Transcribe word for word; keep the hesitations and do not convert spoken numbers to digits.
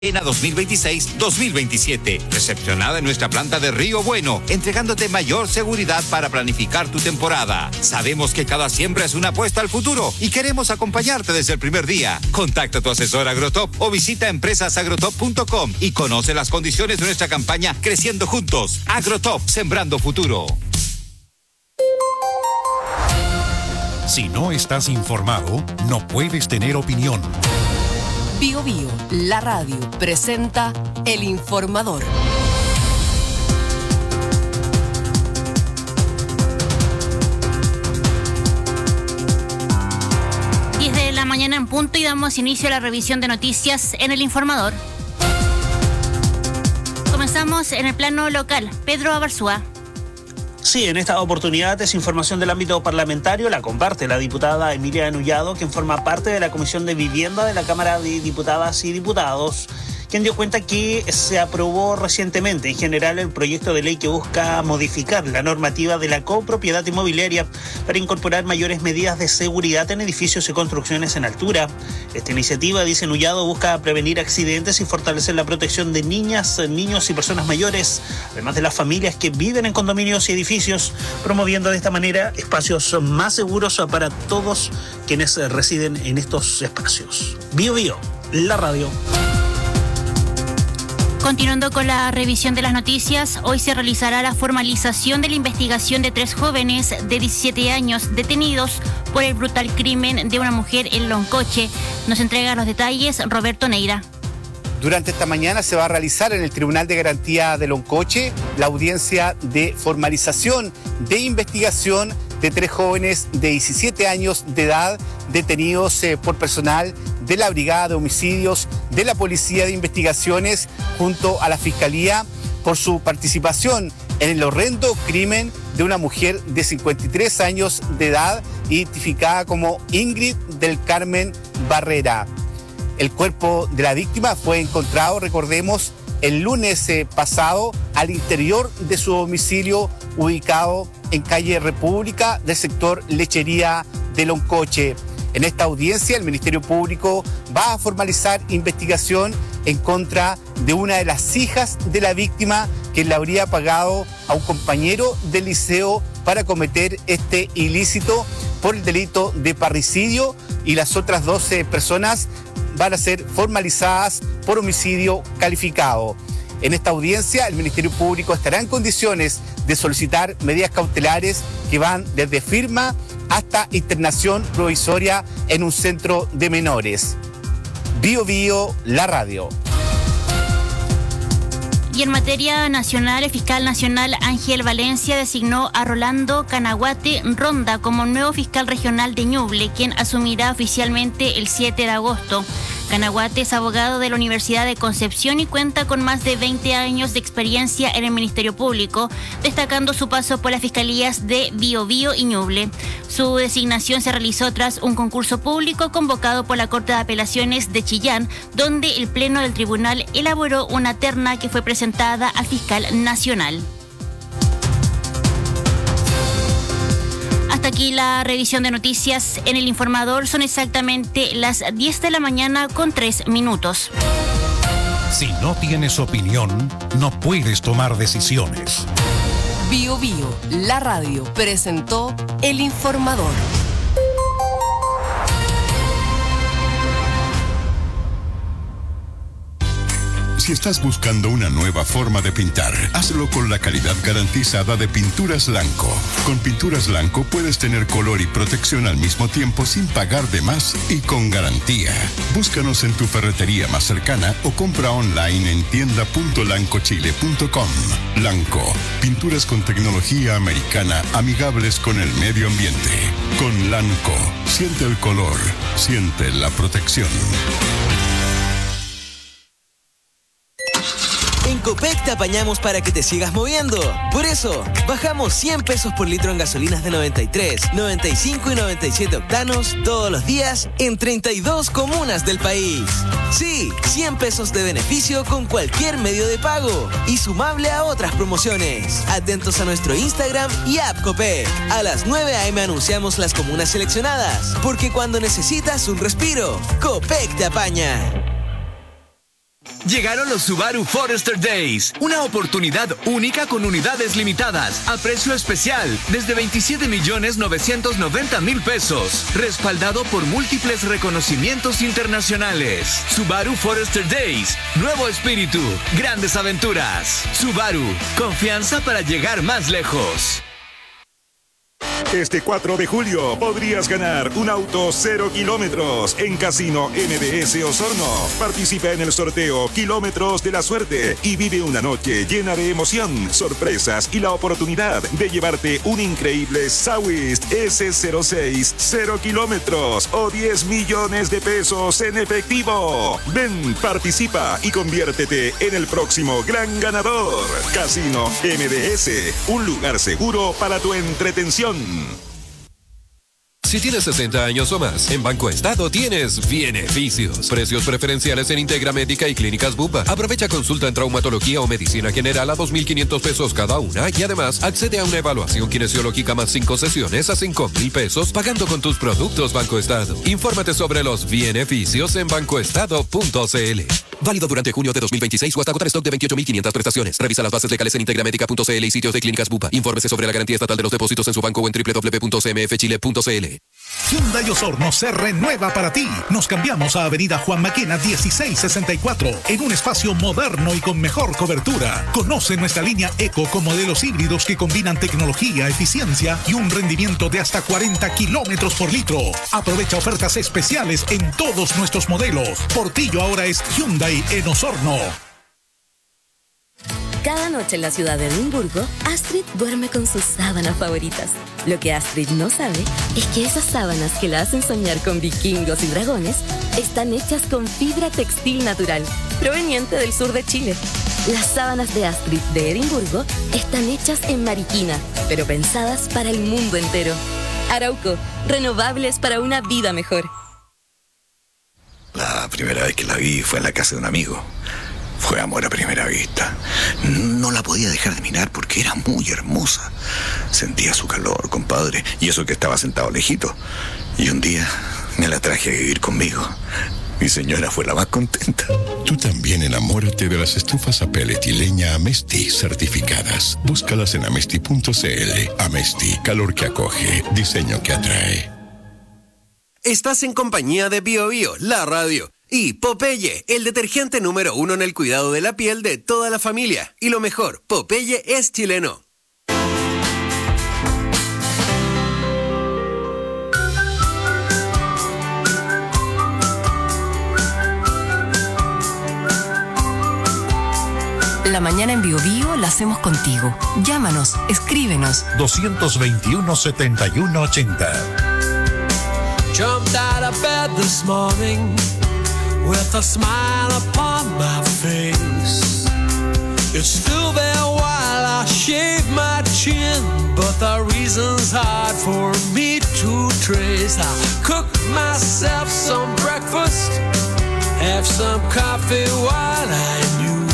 dos mil veintiséis dos mil veintisiete, recepcionada en nuestra planta de Río Bueno, entregándote mayor seguridad para planificar tu temporada. Sabemos que cada siembra es una apuesta al futuro y queremos acompañarte desde el primer día. Contacta a tu asesor Agrotop o visita empresas agrotop punto com y conoce las condiciones de nuestra campaña Creciendo Juntos. Agrotop, sembrando futuro. Si no estás informado, no puedes tener opinión. Bio Bio, la radio, presenta El Informador. diez de la mañana en punto y damos inicio a la revisión de noticias en El Informador. Comenzamos en el plano local. Pedro Abarzúa. Sí, en esta oportunidad es información del ámbito parlamentario, la comparte la diputada Emilia Anullado, quien forma parte de la Comisión de Vivienda de la Cámara de Diputadas y Diputados, quien dio cuenta que se aprobó recientemente en general el proyecto de ley que busca modificar la normativa de la copropiedad inmobiliaria para incorporar mayores medidas de seguridad en edificios y construcciones en altura. Esta iniciativa, dice Anullado, busca prevenir accidentes y fortalecer la protección de niñas, niños y personas mayores, además de las familias que viven en condominios y edificios, promoviendo de esta manera espacios más seguros para todos quienes residen en estos espacios. Bio Bio, la radio. Continuando con la revisión de las noticias, hoy se realizará la formalización de la investigación de tres jóvenes de diecisiete años detenidos por el brutal crimen de una mujer en Loncoche. Nos entrega los detalles Roberto Neira. Durante esta mañana se va a realizar en el Tribunal de Garantía de Loncoche la audiencia de formalización de investigación de tres jóvenes de diecisiete años de edad detenidos eh, por personal de la Brigada de Homicidios de la Policía de Investigaciones junto a la Fiscalía por su participación en el horrendo crimen de una mujer de cincuenta y tres años de edad identificada como Ingrid del Carmen Barrera. El cuerpo de la víctima fue encontrado, recordemos, el lunes eh, pasado al interior de su domicilio ubicado en calle República del sector Lechería de Loncoche. En esta audiencia el Ministerio Público va a formalizar investigación en contra de una de las hijas de la víctima que le habría pagado a un compañero del liceo para cometer este ilícito por el delito de parricidio, y las otras doce personas van a ser formalizadas por homicidio calificado. En esta audiencia, el Ministerio Público estará en condiciones de solicitar medidas cautelares que van desde firma hasta internación provisoria en un centro de menores. Bio Bio, la radio. Y en materia nacional, el fiscal nacional Ángel Valencia designó a Rolando Canaguate Ronda como nuevo fiscal regional de Ñuble, quien asumirá oficialmente el siete de agosto. Canaguate es abogado de la Universidad de Concepción y cuenta con más de veinte años de experiencia en el Ministerio Público, destacando su paso por las fiscalías de Biobío y Ñuble. Su designación se realizó tras un concurso público convocado por la Corte de Apelaciones de Chillán, donde el Pleno del Tribunal elaboró una terna que fue presentada al fiscal nacional. Hasta aquí la revisión de noticias en El Informador. Son exactamente las diez de la mañana con tres minutos. Si no tienes opinión, no puedes tomar decisiones. Bio Bio, la radio, presentó El Informador. Si estás buscando una nueva forma de pintar, hazlo con la calidad garantizada de Pinturas Lanco. Con Pinturas Lanco puedes tener color y protección al mismo tiempo sin pagar de más y con garantía. Búscanos en tu ferretería más cercana o compra online en tienda punto lancochile punto com. Lanco, pinturas con tecnología americana amigables con el medio ambiente. Con Lanco, siente el color, siente la protección. En Copec te apañamos para que te sigas moviendo. Por eso, bajamos cien pesos por litro en gasolinas de noventa y tres, noventa y cinco y noventa y siete octanos todos los días en treinta y dos comunas del país. Sí, cien pesos de beneficio con cualquier medio de pago y sumable a otras promociones. Atentos a nuestro Instagram y app Copec. A las nueve a eme anunciamos las comunas seleccionadas, porque cuando necesitas un respiro, Copec te apaña. Llegaron los Subaru Forester Days, una oportunidad única con unidades limitadas, a precio especial, desde veintisiete millones novecientos noventa mil pesos, respaldado por múltiples reconocimientos internacionales. Subaru Forester Days, nuevo espíritu, grandes aventuras. Subaru, confianza para llegar más lejos. Este cuatro de julio podrías ganar un auto cero kilómetros en Casino M D S Osorno. Participa en el sorteo Kilómetros de la Suerte y vive una noche llena de emoción, sorpresas y la oportunidad de llevarte un increíble Sawist S cero seis cero kilómetros o diez millones de pesos en efectivo. Ven, participa y conviértete en el próximo gran ganador. Casino M D S, un lugar seguro para tu entretención. Si tienes sesenta años o más, en Banco Estado tienes beneficios. Precios preferenciales en Integra Médica y Clínicas Bupa. Aprovecha consulta en traumatología o medicina general a dos mil quinientos pesos cada una y además accede a una evaluación kinesiológica más cinco sesiones a cinco mil pesos pagando con tus productos Banco Estado. Infórmate sobre los beneficios en bancoestado punto cl. Válido durante junio de dos mil veintiséis o hasta agotar stock de veintiocho mil quinientas prestaciones. Revisa las bases legales en integramédica punto cl y sitios de Clínicas Bupa. Infórmese sobre la garantía estatal de los depósitos en su banco o en doble u doble u doble u punto c m f chile punto c l. Hyundai Osorno se renueva para ti. Nos cambiamos a Avenida Juan Maquena dieciséis sesenta y cuatro en un espacio moderno y con mejor cobertura. Conoce nuestra línea Eco con modelos híbridos que combinan tecnología, eficiencia y un rendimiento de hasta cuarenta kilómetros por litro. Aprovecha ofertas especiales en todos nuestros modelos. Portillo ahora es Hyundai en Osorno. Cada noche en la ciudad de Edimburgo, Astrid duerme con sus sábanas favoritas. Lo que Astrid no sabe es que esas sábanas que la hacen soñar con vikingos y dragones están hechas con fibra textil natural, proveniente del sur de Chile. Las sábanas de Astrid de Edimburgo están hechas en Mariquina, pero pensadas para el mundo entero. Arauco, renovables para una vida mejor. La primera vez que la vi fue en la casa de un amigo. Fue amor a primera vista. No la podía dejar de mirar porque era muy hermosa. Sentía su calor, compadre, y eso que estaba sentado lejito. Y un día me la traje a vivir conmigo. Mi señora fue la más contenta. Tú también enamórate de las estufas a pellet y leña Amesti certificadas. Búscalas en amesti punto cl. Amesti, calor que acoge, diseño que atrae. Estás en compañía de Bio Bio, la radio. Y Popeye, el detergente número uno en el cuidado de la piel de toda la familia. Y lo mejor, Popeye es chileno. La mañana en Bio Bio la hacemos contigo. Llámanos, escríbenos. dos veintiuno, setenta y uno ochenta. Jumped out of bed this morning with a smile upon my face. It's still there while I shave my chin, but the reason's hard for me to trace. I cook myself some breakfast, have some coffee while I knew